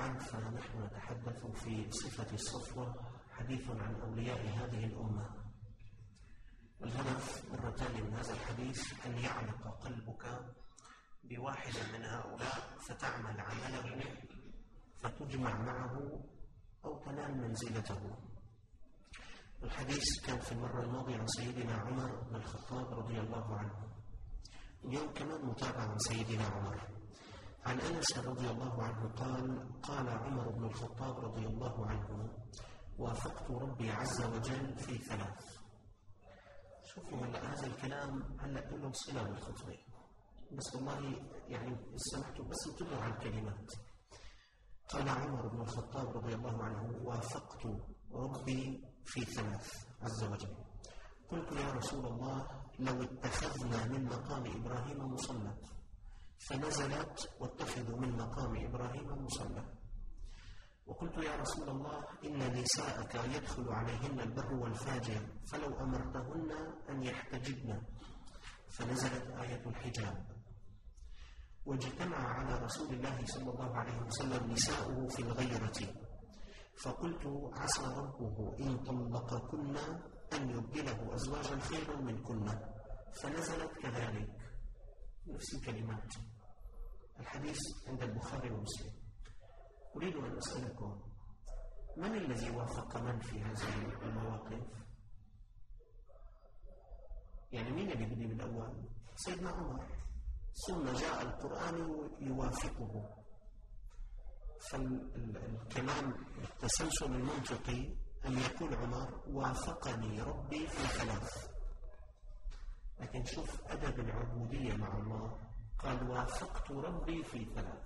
طبعا فنحن نتحدث في صفة الصفوة، حديث عن أولياء هذه الأمة. الهدف مرة من هذا الحديث أن يعلق قلبك بواحد من هؤلاء فتعمل عمله فتجمع معه أو تنال منزلته. الحديث كان في المرة الماضية عن سيدنا عمر بن الخطاب رضي الله عنه. اليوم كمان متابعة عن سيدنا عمر. عن أنس رضي الله عنه قال عمر بن الخطاب رضي الله عنه: وافقت ربي عز وجل في 3. شوفوا هلا هذا الكلام هلا له صلة بالخطبة، بس والله يعني سمحتوا بس انتبهوا على الكلمات. قال عمر بن الخطاب رضي الله عنه: وافقت ربي في 3 عز وجل. قلت يا رسول الله لو اتخذنا من مقام إبراهيم مصلى، فنزلت: واتخذوا من مقام إبراهيم مصلى. وقلت يا رسول الله إن نساءك يدخل عليهن البر والفاجر، فلو أمرتهن أن يحتجبن، فنزلت آية الحجاب. واجتمع على رسول الله صلى الله عليه وسلم نساؤه في الغيرة، فقلت عسى ربه إن طلقكن أن يبدله أزواجا خيرا منكن، فنزلت كذلك. نفس الكلمات. الحديث عند البخاري ومسلم. أريد أن أسألكم: من الذي وافق من في هذه المواقف؟ يعني مين اللي بدي بالأول؟ سيدنا عمر، ثم جاء القرآن يوافقه. فالكلام التسلسل المنطقي أن يقول عمر: وافقني ربي في 3. لكن شوف أدب العبودية مع الله، قال: وافقت ربي في 3،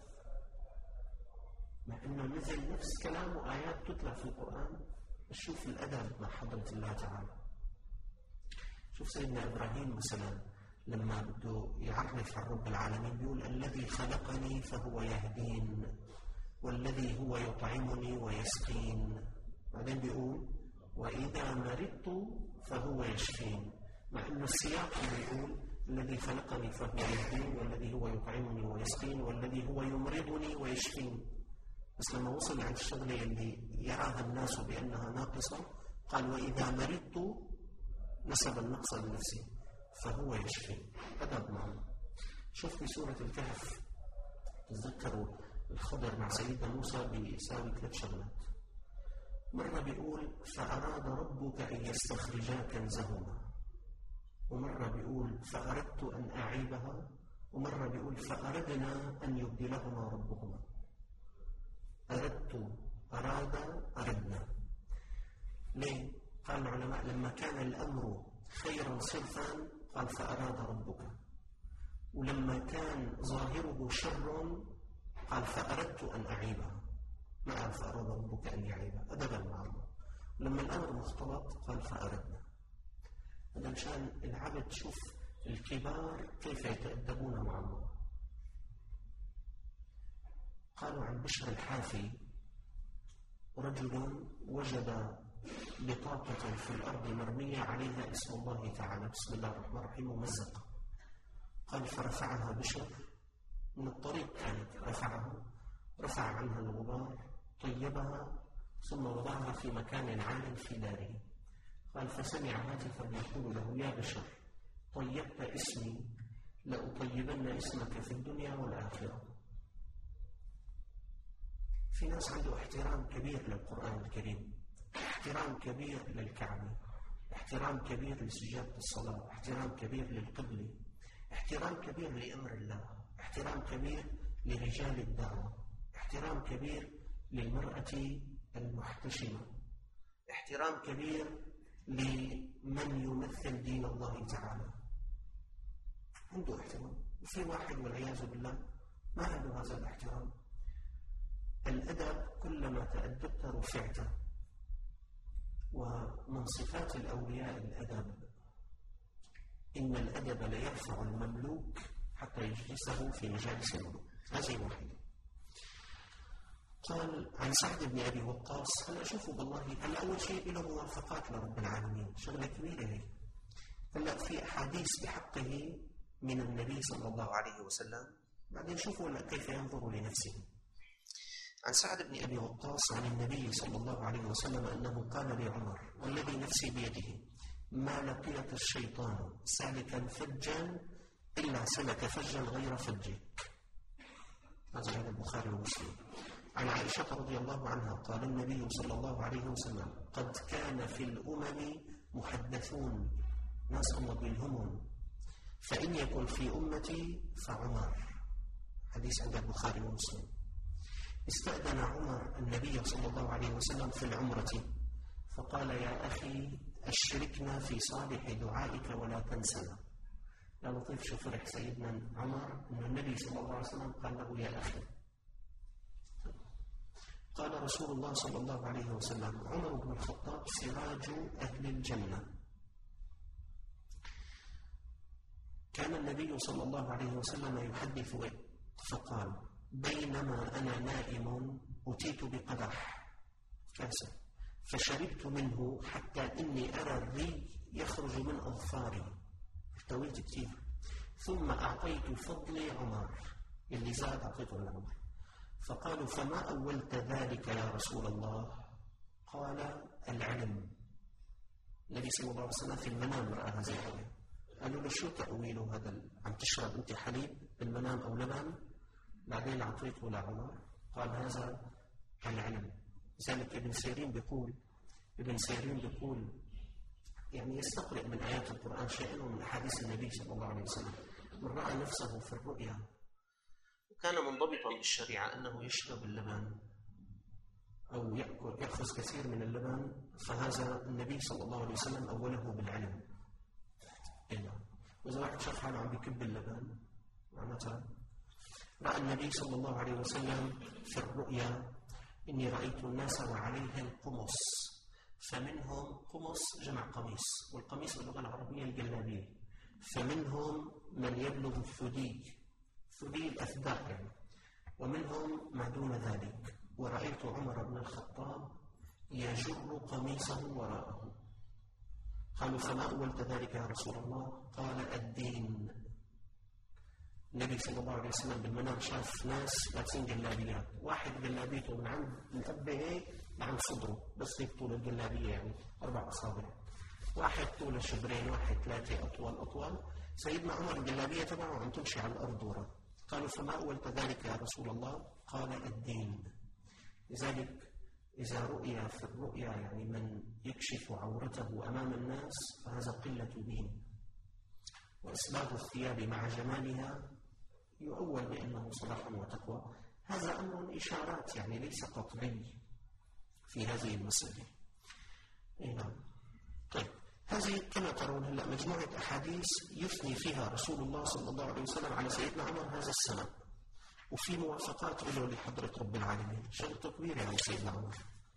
مع أنه نزل نفس كلام وآيات تتلى في القرآن. شوف الأدب مع حضرة الله تعالى. شوف سيدنا إبراهيم مثلا لما بده يعرف عن رب العالمين بيقول: الذي خلقني فهو يهدين، والذي هو يطعمني ويسقين. بعدين بيقول: وإذا مرضت فهو يشفين، مع أنه السياق بيقول: الذي خلقني فهو يهدين، والذي هو يطعمني ويسقين، والذي هو يمرضني ويشفين. بس لما وصل عند الشغلة اللي يراها الناس بأنها ناقصة قال: وإذا مرضت، نسب النقص لنفسه، فهو يشفي. أدب معه. شوف في سورة الكهف، تذكروا الخضر مع سيدنا موسى بيساوي 3 شغلات. مرة بيقول: فأراد ربك أن يستخرجا كنزهما، ومرة بيقول: فأردت أن أعيبها، ومرة بيقول: فأردنا أن يبدلهما ربهما. أردت، أراد، أردنا. ليه؟ قال العلماء: لما كان الأمر خيرا صرفا قال: فأراد ربك، ولما كان ظاهره شر قال: فأردت أن أعيبها، ما قال فأراد ربك أن يعيبها. أدبا مع الله. ولما الأمر مختلط قال: فأردنا. هذا مشان العبد شوف الكبار كيف يتأدبون مع الله. قالوا عن بشر الحافي: رجل وجد بطاقة في الأرض مرمية عليها اسم الله تعالى، بسم الله الرحمن الرحيم، ممزقة. قال: فرفعها بشر من الطريق، كانت رفع عنها الغبار، طيبها، ثم وضعها في مكان عال في داره. قال: فسمع هاتفا يقول له: يا بشر، طيبت اسمي، لأطيبن اسمك في الدنيا والآخرة. في ناس عنده احترام كبير للقرآن الكريم، احترام كبير للكعبة، احترام كبير لسجادة الصلاة، احترام كبير للقبلة، احترام كبير لأمر الله، احترام كبير لرجال الدعوة، احترام كبير للمرأة المحتشمة، احترام كبير لمن يمثل دين الله تعالى. عنده احترام. وفي واحد والعياذ بالله ما عنده هذا الاحترام. الأدب كلما تأدبت رفعت، ومن صفات الأولياء الأدب. إن الأدب ليرفع المملوك حتى يجلسه في مجالس الملوك. هذه واحدة. قال عن سعد بن أبي وقاص: هلا شوفوا بالله، هلا أول شيء له موافقات لرب العالمين، شغلة كبيرة هي. هلا في أحاديث بحقه من النبي صلى الله عليه وسلم، بعدين شوفوا كيف ينظر لنفسه. عن سعد بن أبي وقاص عن النبي صلى الله عليه وسلم أنه قال لعمر: والذي نفسي بيده ما لقيك الشيطان سالكا فجا إلا سلك فجا غير فجك. هذا عند البخاري ومسلم. عن عائشة رضي الله عنها قال النبي صلى الله عليه وسلم: قد كان في الأمم محدثون، ناس الله بالهمم، فإن يكن في أمتي فعمر. حديث عند البخاري ومسلم. استأذن عمر النبي صلى الله عليه وسلم في العمرة فقال: يا أخي أشركنا في صالح دعائك ولا تنسنا. يا لطيف، شو فرح سيدنا عمر أن النبي صلى الله عليه وسلم قال له يا أخي. قال رسول الله صلى الله عليه وسلم: عمر بن الخطاب سراج أهل الجنة. كان النبي صلى الله عليه وسلم يحدث فقال: بينما أنا نائم أتيت بقدح كاسة فشربت منه حتى إني أرى الري يخرج من أظفاري، ارتويت كثير، ثم أعطيت فضلي عمر، اللي زاد أعطيته لعمر. فقالوا: فما أولت ذلك يا رسول الله؟ قال: العلم. النبي صلى الله عليه وسلم في المنام رأى هذه الرؤيا. قالوا له: شو تأويله هذا؟ عم تشرب أنت حليب بالمنام أو لبن؟ بعدين أعطيته لعمر. قال: هذا العلم. لذلك ابن سيرين بيقول يعني يستقرئ من آيات القرآن شيئا ومن أحاديث النبي صلى الله عليه وسلم. من رأى نفسه في الرؤيا وكان منضبطا بالشريعة أنه يشرب اللبن أو يأخذ كثير من اللبن، فهذا النبي صلى الله عليه وسلم أوله بالعلم. وإذا واحد شاف حاله عم بيكب اللبن معناتها رأى النبي صلى الله عليه وسلم في الرؤيا: إني رأيت الناس وعليهم قمص، فمنهم قمص جمع قميص، والقميص باللغة العربية الجلابية، فمنهم من يبلغ الثدي الأثداء يعني، ومنهم ما دون ذلك. ورأيت عمر بن الخطاب يجر قميصه وراءه. قالوا: فما أولت ذلك يا رسول الله؟ قال: الدين. النبي صلى الله عليه وسلم بالمنام شاف ناس لابسين جلابيات، واحد جلابيته من عند الأب هيك لعند صدره، بس هيك طول الجلابية يعني 4 أصابع، واحد طول شبرين، واحد 3 أطول. سيدنا عمر الجلابية تبعه عم تمشي على الأرض ورا. قالوا: فما أولت ذلك يا رسول الله؟ قال: الدين. لذلك إذا رؤيا في الرؤيا يعني من يكشف عورته أمام الناس فهذا قلة دين، وإسباغ الثياب مع جمالها يؤول بأنه صلاح وتقوى. هذا أمر إشارات يعني ليس قطعي في هذه المسألة. نعم. طيب، هذه كما ترون هلا مجموعة أحاديث يثني فيها رسول الله صلى الله عليه وسلم على سيدنا عمر هذا السنة، وفي موافقات له لحضرة رب العالمين، شغل كبير يعني سيدنا عمر.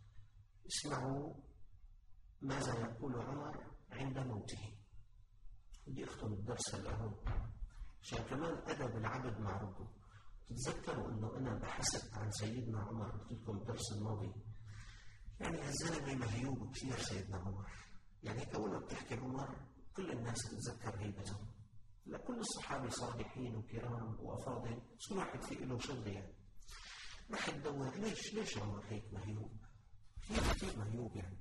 اسمعوا ماذا يقول عمر عند موته. بدي أختم الدرس الآن عشان كمان أدب العبد مع ربه. تتذكروا أنه أنا بحثت عن سيدنا عمر، قلت لكم الدرس الماضي، يعني هالزلمة مهيوب كثير سيدنا عمر، يعني أول ما بتحكي عمر كل الناس تتذكر هيبته. لا، كل الصحابة صالحين وكرام وأفاضل، كل واحد في له شغله يعني. رح تدور ليش عمر هيك مهيوب؟ هي كثير مهيوب يعني،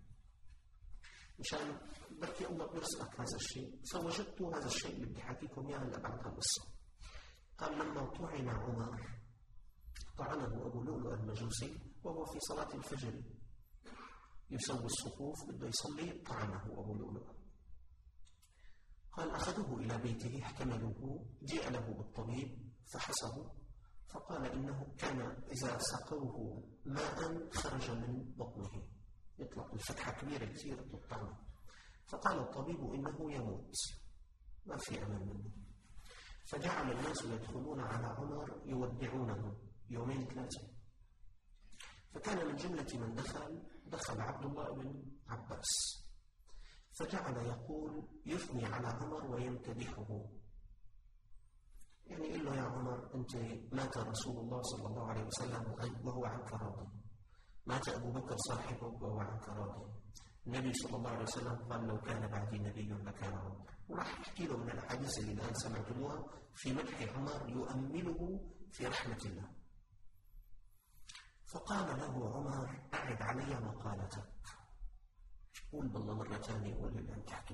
مشان بركي الله بيرزقك هذا الشيء. فوجدت هذا الشيء اللي بدي احكيكم اياه هلا بعد هالقصه. قال: لما طعن عمر طعنه ابو لؤلؤ المجوسي وهو في صلاه الفجر يسوي الصفوف بده يصلي، طعنه ابو لؤلؤ. قال: اخذوه الى بيته احتملوه، جيء له بالطبيب فحسه، فقال انه كان اذا سقوه ماء خرج من بطنه، يطلق الفتحة كبيرة كثير بالطعم. فقال الطبيب إنه يموت، ما في أمل منه. فجعل الناس يدخلون على عمر يودعونه 2-3. فكان من جملة من دخل عبد الله بن عباس، فجعل يقول يثني على عمر ويمتدحه، يعني يقول له: يا عمر، أنت مات رسول الله صلى الله عليه وسلم وهو عنك راضي، مات أبو بكر صاحبه وهو عنك راضي، النبي صلى الله عليه وسلم قال: لو كان بعدي نبي لكان عمر. وراح يحكي له من الأحاديث اللي الآن سمعتموها في مدح عمر يؤمله في رحمة الله. فقال له عمر: أعد علي مقالتك، قول بالله مرة ثانية ولا اللي عم تحكي.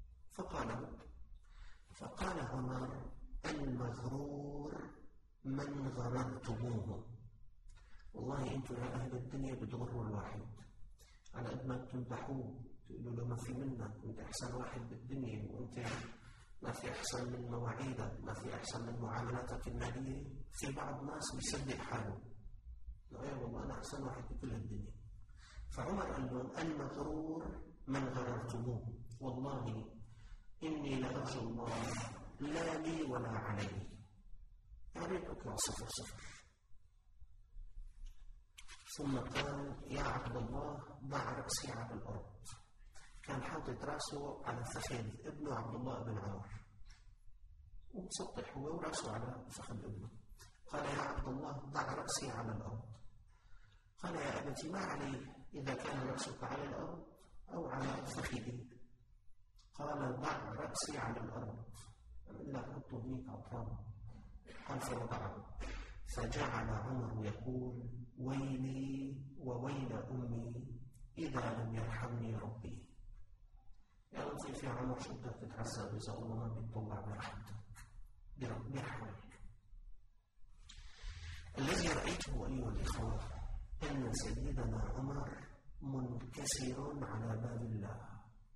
فقال عمر: المغرور من غررتموه. والله انتم يا أهل الدنيا بتغروا الواحد، على قد ما بتمدحوه تقولوا له ما في منك، وانت أحسن واحد بالدنيا، وانت ما في أحسن من مواعيدك، ما في أحسن من معاملاتك المالية. في بعض ناس بيصدق حاله، لا والله أنا أحسن واحد بكل الدنيا. فعمر قال لهم: المغرور من غررتموه، والله إني لأرجو الله لا لي ولا علي. يعني اطلع 0-0. ثم قال: يا عبد الله ضع رأسي على الأرض. كان حاطط رأسه على فخذ ابنه عبد الله بن عمر، ومسطح هو ورأسه على فخذ ابنه. قال: يا عبد الله ضع رأسي على الأرض. قال: يا أبتي ما علي إذا كان رأسك على الأرض أو على فخذي؟ قال: ضع رأسي على الأرض، إلا أحط بنيك أطرام. قال: فوضعه. فجعل عمر يقول: ويلي وويل أمي إذا لم يرحمني ربي. يا لطيف يا عمر، شو بدك تتعذب إذا الله ما بيطلع برحمتك بيرحمك. الذي رأيته أيها الإخوة أن سيدنا عمر منكسر على باب الله،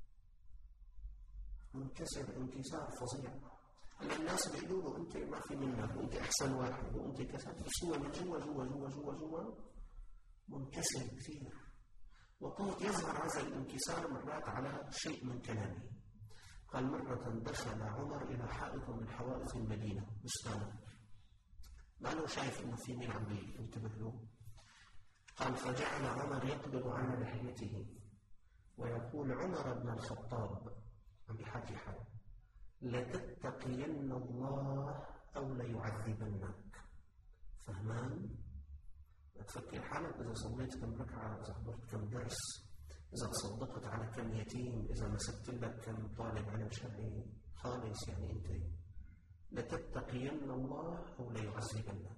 منكسر انكسار فظيع. الناس بيقولوا له أنت ما في منك، وأنت أحسن واحد، وأنت كذا، بس هو من جوا جوا جوا جوا جوا منكسر كثير. وقد يظهر هذا الانكسار مرات على شيء من كلامه. قال: مرة دخل عمر إلى حائط من حوائط المدينة، بستان، ما له شايف إنه في مين عم ينتبه له. قال: فجعل عمر يقبض على لحيته ويقول: عمر بن الخطاب، عم بيحكي حاله، لتتقين الله أو ليعذبنك. فهمان؟ تفكر حالك إذا صليت كم ركعة، إذا حضرت كم درس، إذا تصدقت على كم يتيم، إذا مسكت لك كم طالب علم شرعي خالص. يعني أنت لتتقين الله أو ليعذبنك.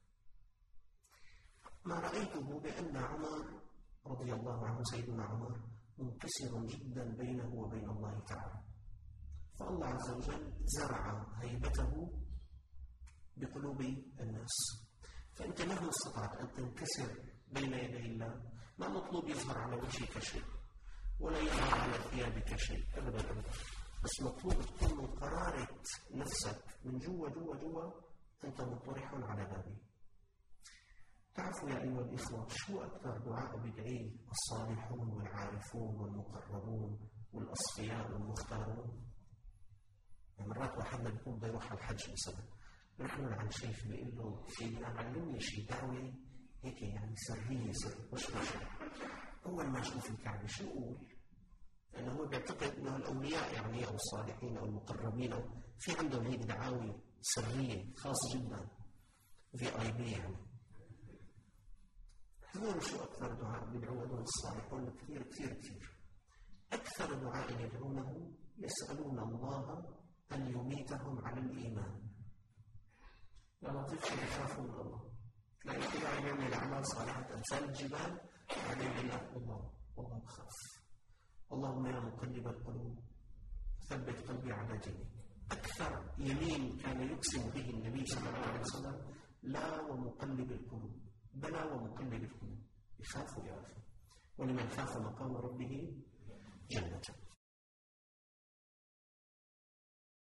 ما رأيته بأن عمر رضي الله عنه، سيدنا عمر، منكسر جدا بينه وبين الله تعالى. فالله عز وجل زرع هيبته بقلوب الناس. فأنت مهما استطعت أن تنكسر بين يدي الله، ما مطلوب يظهر على وجهك شيء ولا يظهر على ثيابك شيء أبدا أبدا، بس مطلوب تكون من قرارة نفسك من جوا جوا جوا أنت مطرح على بابي. تعرفوا يا أيها الإخوة شو أكثر دعاء بدعيه الصالحون والعارفون والمقربون والأصفياء والمختارون؟ مرات واحد بيكون بده يروح على الحج مثلا، نحن عن شيخ بيقول له: سيدنا علمني شيء دعوة هيك يعني سرية، مش أول ما أشوف الكعبة شو أقول؟ لأنه هو بيعتقد أنه الأولياء يعني أو الصالحين أو المقربين أو في عندهم هيك دعاوي سرية خاص جدا VIP يعني. هذول شو أكثر دعاء بيدعوه هذول الصالحون؟ كثير كثير كثير. أكثر دعاء يدعونه يسألون الله أن يميتهم على الإيمان. يا لطيف شو بخافوا من الله، تلاقي كل واحد يعمل أعمال صالحة أمثال الجبال، بعدين يقول لك والله بخاف. اللهم يا مقلب القلوب ثبت قلبي على دينك. أكثر يمين كان يقسم به النبي صلى الله عليه وسلم: لا ومقلب القلوب، بلى ومقلب القلوب. يخافوا يا أخي، ولمن خاف مقام ربه